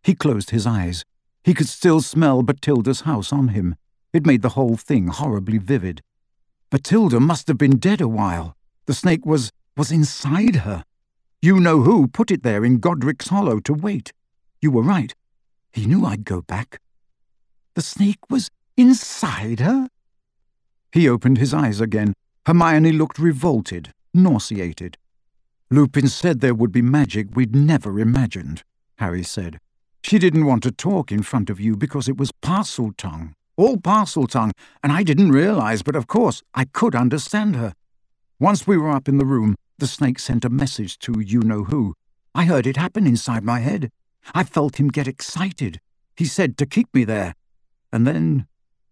He closed his eyes. He could still smell Bathilda's house on him. It made the whole thing horribly vivid. Bathilda must have been dead a while. The snake was inside her. You-know-who put it there in Godric's Hollow to wait. You were right. He knew I'd go back. The snake was inside her? He opened his eyes again. Hermione looked revolted, nauseated. Lupin said there would be magic we'd never imagined, Harry said. She didn't want to talk in front of you because it was Parseltongue, all Parseltongue, and I didn't realize, but of course I could understand her. Once we were up in the room, the snake sent a message to you-know-who. I heard it happen inside my head. I felt him get excited. He said to keep me there. And then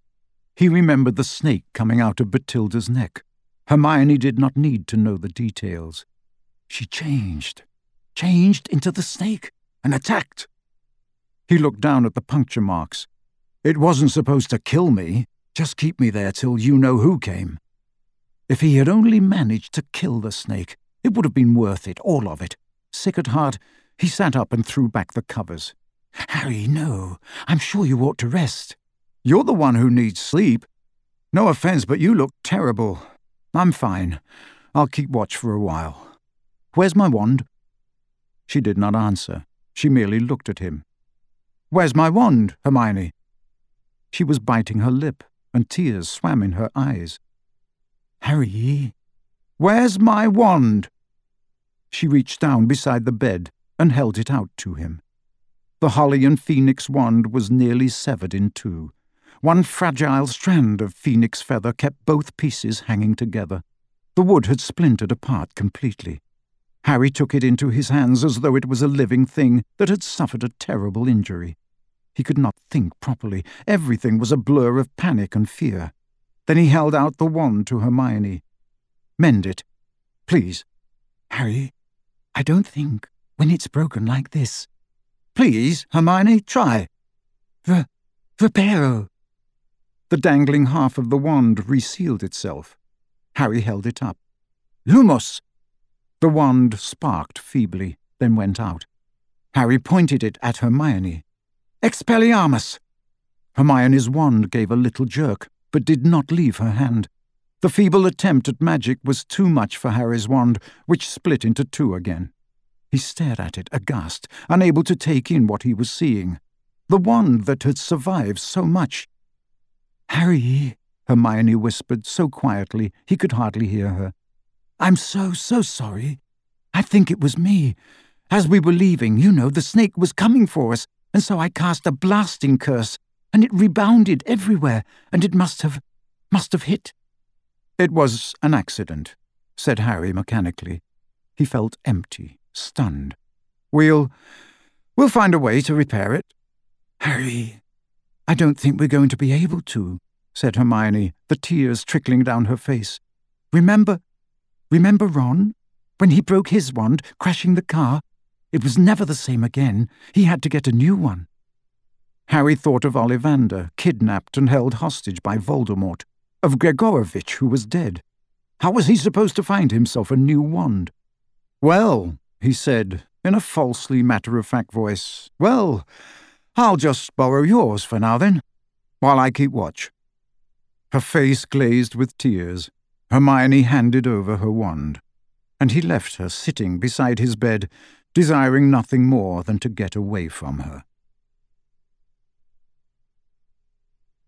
he remembered the snake coming out of Bathilda's neck. Hermione did not need to know the details. She changed into the snake, and attacked. He looked down at the puncture marks. It wasn't supposed to kill me, just keep me there till you-know-who came. If he had only managed to kill the snake, it would have been worth it, all of it. Sick at heart, he sat up and threw back the covers. Harry, no, I'm sure you ought to rest. You're the one who needs sleep. No offense, but you look terrible. I'm fine. I'll keep watch for a while. Where's my wand? She did not answer. She merely looked at him. Where's my wand, Hermione? She was biting her lip, and tears swam in her eyes. Harry, where's my wand? She reached down beside the bed and held it out to him. The holly and phoenix wand was nearly severed in two. One fragile strand of phoenix feather kept both pieces hanging together. The wood had splintered apart completely. Harry took it into his hands as though it was a living thing that had suffered a terrible injury. He could not think properly. Everything was a blur of panic and fear. Then he held out the wand to Hermione. Mend it, please. Harry, I don't think when it's broken like this. Please, Hermione, try. Reparo. The dangling half of the wand resealed itself. Harry held it up. Lumos! The wand sparked feebly, then went out. Harry pointed it at Hermione. Expelliarmus! Hermione's wand gave a little jerk, but did not leave her hand. The feeble attempt at magic was too much for Harry's wand, which split into two again. He stared at it, aghast, unable to take in what he was seeing. The wand that had survived so much. Harry, Hermione whispered so quietly he could hardly hear her. I'm so sorry. I think it was me. As we were leaving, the snake was coming for us, and so I cast a blasting curse, and it rebounded everywhere, and it must have hit. It was an accident, said Harry mechanically. He felt empty, stunned. We'll find a way to repair it. Harry, I don't think we're going to be able to, said Hermione, the tears trickling down her face. Remember Ron? When he broke his wand, crashing the car? It was never the same again. He had to get a new one. Harry thought of Ollivander, kidnapped and held hostage by Voldemort, of Gregorovitch, who was dead. How was he supposed to find himself a new wand? Well, he said, in a falsely matter-of-fact voice, well, I'll just borrow yours for now then, while I keep watch. Her face glazed with tears. Hermione handed over her wand, and he left her sitting beside his bed, desiring nothing more than to get away from her.